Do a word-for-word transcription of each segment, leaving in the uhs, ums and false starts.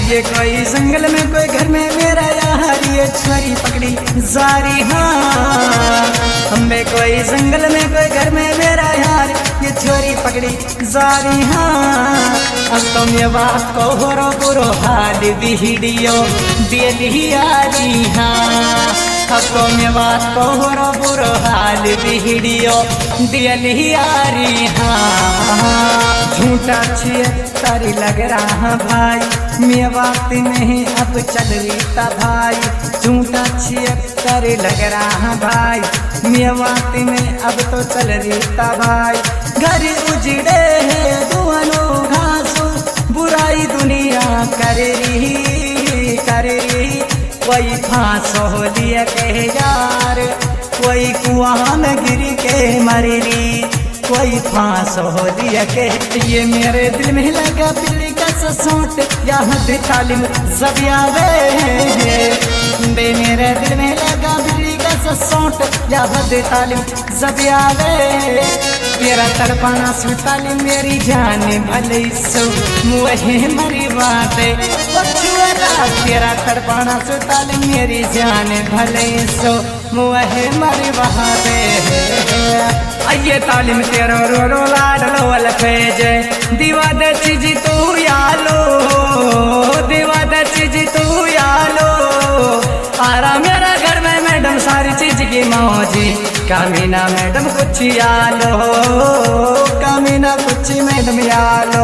ये कोई जंगल में कोई घर में मेरा यार ये छोरी पकड़ी जारी हाँ। हमें कोई जंगल में कोई घर में मेरा यार ये छोरी पकड़ी जारी हाँ। अब तुम ये बात को हो रो बुरो हाल वीडियो दिली यारी हाँ। अब तुम ये बात को हो रो बुरो हाल वीडियो दिली यारी हाँ। झूठा छियत्तरी लग रहा भाई मैं बात नहीं अब चल रीता भाई। झूठा छियत्तरी लग रहा भाई मैं बात में अब तो चल रीता भाई। घर उजड़े है दोनों घासों बुराई दुनिया कर रही कर रही। कोई फांस हो लिया के यार कोई कुआं में गिर के मर रही। कोई फांस हो दिया के ये मेरे दिल में लगा बिल्ली का ससोट यहाँ दे तालिम जब आवे बे मेरे दिल में लगा बिल्ली का ससोट यहाँ दे तालिम जब आवे। तेरा तड़पाना सुताली मेरी जान भले सो मुहे मरी बातें पछुआरा। तेरा तड़पाना सुताली मेरी जान भले सो मुहे मरी बातें। ये तालिम तेरो रो रो लाडलो अलफेज दीवा दे चीज तू यालो दीवा दे चीज तू यालो। आरा मेरा घर में मैडम सारी चीज की मौजी कामीना मैडम कुछ यालो कामीना कुछ मैडम यालो।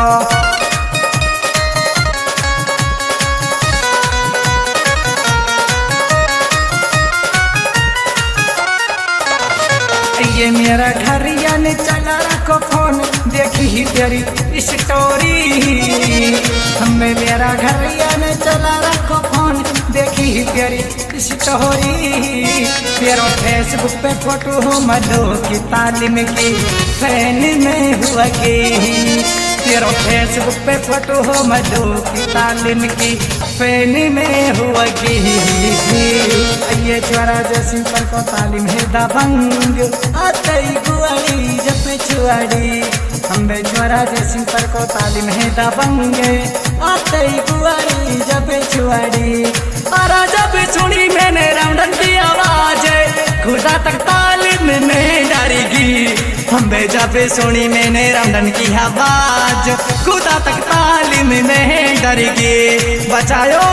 ये मेरा घर यानी चला रखो फोन देखी ही तेरी स्टोरी। हमें मेरा घर यानी चला रखो फोन देखी ही तेरी स्टोरी। तेरा फेसबुक पे फोटो हो मधु की तालीम की फैन में हुआ की। तेरा फेसबुक पे फोटो हो मधु की तालीम की फैन में हुआ की। ये छोरा जैसी पर को तालीम है दबंग आतई गुआड़ी जब छुआड़ी। हम छोरा जैसी पर को तालीम है दबंग आतई गुआड़ी जब छुआड़ी। और जब सुनी मैंने राउंडन की आवाज खुदा तक तालीम में डरेगी। हम जब सुनी मैंने राउंडन की आवाज खुदा तक तालीम में डरेगी। बचाओ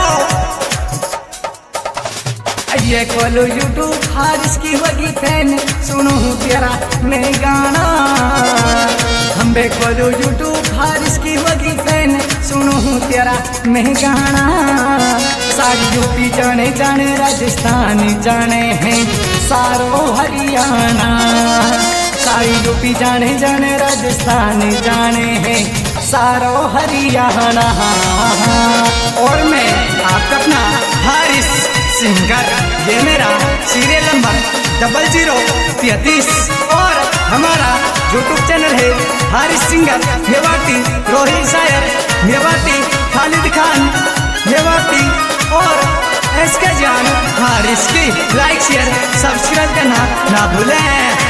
ये खोलो यूट्यूब हारिस की होगी फैन सुनो तेरा मैं गाना। हम बे खोलो यूट्यूब हारिस की होगी फैन सुनो तेरा मैं गाना। सारी यूपी जाने जाने राजस्थान जाने हैं सारो हरियाणा। सारी यूपी जाने जाने राजस्थान जाने हैं सारो हरियाणा। और मैं आपका अपना हारिस सिंगर ये मेरा सीरियल नंबर डबल जीरो तैतीस और हमारा यूट्यूब चैनल है हारिस सिंगर मेवाती रोहित शायर मेवाती खालिद खान मेवाती और इसके जान हारिस की लाइक शेयर सब्सक्राइब करना ना भूलें।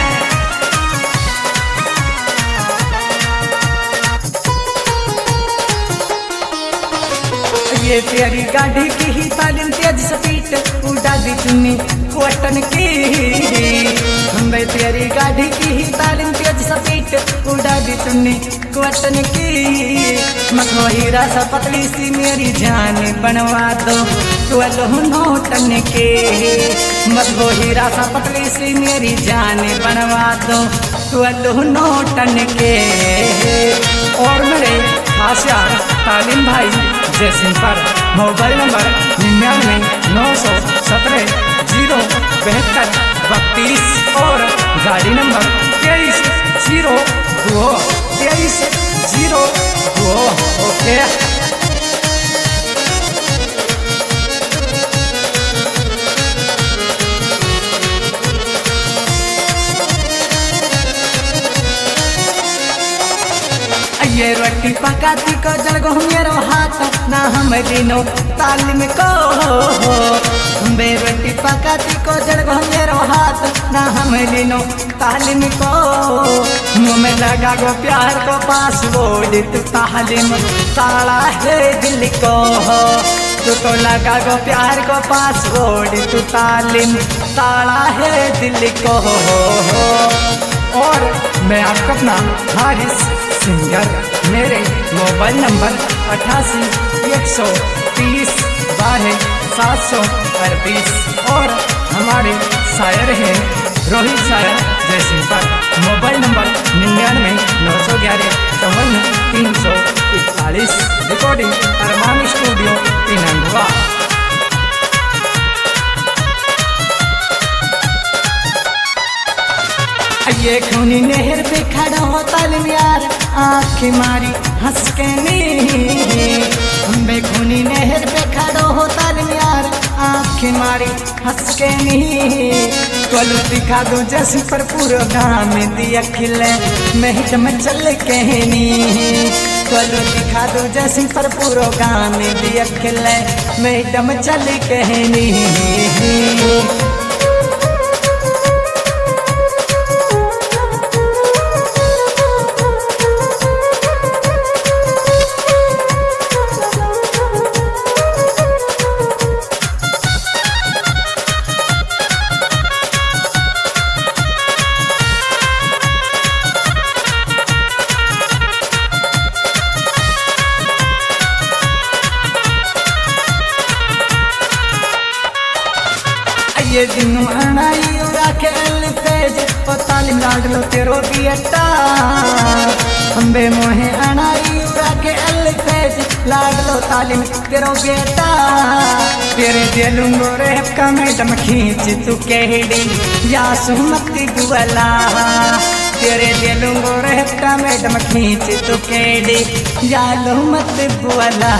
ये तेरी गाड़ी की ही तालीम तेज स्पीड उड़ा दी चुन्नी क्वाटन की। हमें तेरी गाड़ी की ही तालीम तेज स्पीड उड़ा दी चुन्नी क्वाटन की। मखो हीरा सा पतली सी मेरी जान बनवा दो ट्वेल्व नोटन के। मखो हीरा सा पतली सी मेरी जान बनवा दो ट्वेल्व नोटन के। और मेरे खास यार तालीम भाई जैसिन पर मोबाइल नंबर निन्यानवे नौ सौ सत्रह जीरो बहत्तर बत्तीस और गाड़ी नंबर तेईस जीरो दो तेईस जीरो दो। ओके ये रोटी पका पकाती को जड़गो मेरो हाथ ना हम दिनो तालीम को बे रोटी पकाती को जड़गो मेरो हाथ ना हम दिनो तालीम को मुँह में लगा गो प्यार को पासवर्ड तू तालीम ताला है दिल को तू तो लगा गो प्यार को पासवर्ड तू तालीम ताला है दिल को। और मैं आपका अपना हारिस सिंगर, मेरे मोबाइल नंबर अट्ठासी एक सौ तीस बारह सात सौ अड़तीस और हमारे शायर हैं रोहित शायर जयसिंह पर मोबाइल नंबर निन्यानवे नौ सौ ग्यारह चौवन तीन सौ इकतालीस। Recording Arman studio Pinangwa. ये खूनी नहर पे खड़ा हो तालीम यार आँख मारी हंस के नी बे खूनी नहर पे खड़ा हो तालीम यार आँख मारी हंस के नी कल दिखा दो जैसे पर पूरा गाँव में दिया खिले महट में चल के नी कल दिखा दो जैसे पर पूरा गाँव में दिया खिले महट में चल के नी। ये दिनों अनाई राखे अल्फेज ओ तालीम लाड लो तेरो बियटा अंबे मोहे अनाई राखे अल्फेज लाड लो तालीम तेरो बेटा तेरे दिलुंगो रे का मैडम खींच तू केड़ी या सुमती दुआला तेरे दिलुंगो रे का मैडम खींच तू केड़ी या लुमत बुआला।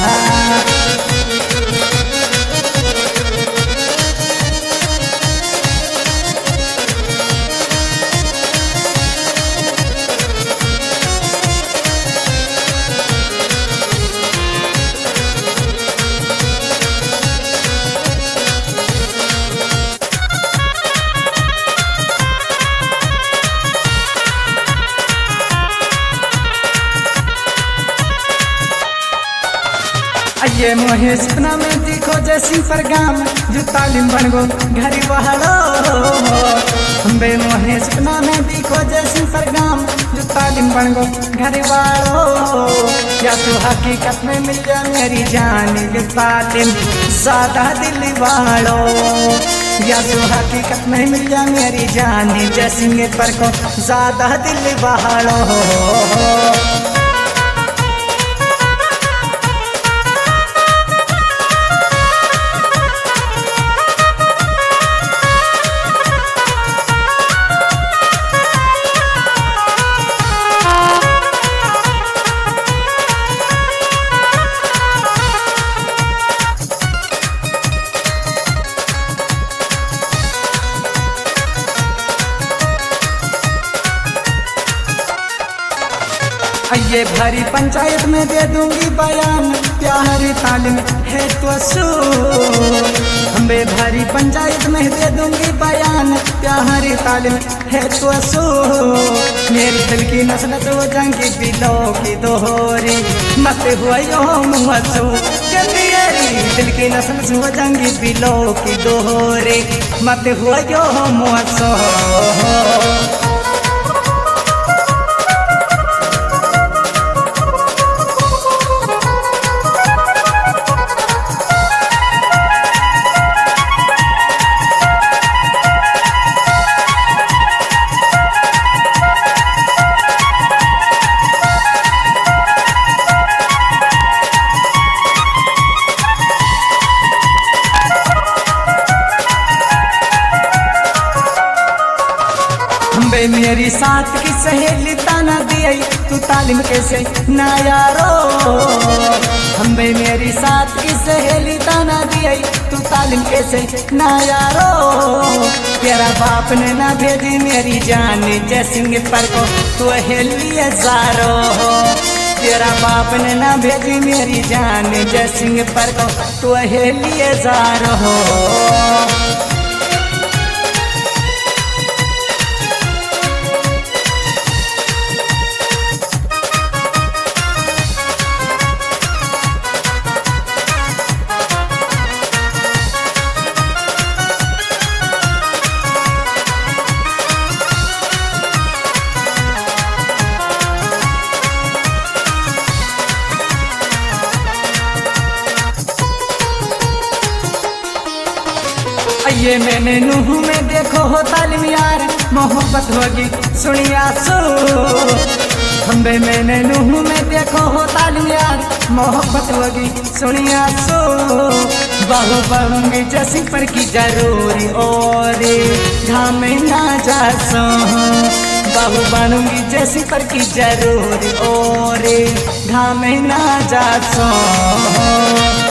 ये मोहे सपना में दिखो जैसी पर गाम जो तालीम बन गो घर बहाड़ो बे मोहे सपना में दिखो जैसी पर गाम जो तालीम बन गो घर वाड़ो या तो हकीकत में मिल जा मेरी जान ये तालीम ज्यादा दिल वाड़ो या तो हकीकत में मिल जा मेरी जान जैसी पर को ज्यादा दिल वाड़ो। ये भरी पंचायत में दे दूंगी बयान प्यार तालीम है तो सू बे भरी पंचायत में दे दूंगी बयान प्यार तालीम है तो सू मेरी दिल की नस्ल तो जंगी दिलों की दोहरी मत हुआ यो मुँहसू मेरी दिल की नस्ल सो जंगी दिलों की दोहरी मत हुआ यो मुँहसू। बे मेरी साथ की सहेली ताना दिए तू तालीम कैसे ना यारो हम बे मेरी साथ की सहेली ताना दिए तू तालीम कैसे ना यारो तेरा बाप ने ना भेजी मेरी जान जैसिंग पर को तू हेली जारो तेरा बाप ने ना भेजी मेरी जान, जय सिंह पर को तो है लिए जा रहो। ये मैंने नूह में देखो हो तालिम यार, मोहब्बत होगी सुनिया सो। हम्बे मैंने नूह में देखो हो तालिम यार, मोहब्बत होगी सुनिया सो। बाहु बनूंगी जैसी पर की जरूरी और घाम ना जा सो। बाहु बनूंगी जैसी पर की जरूरी और घाम ना जा सो।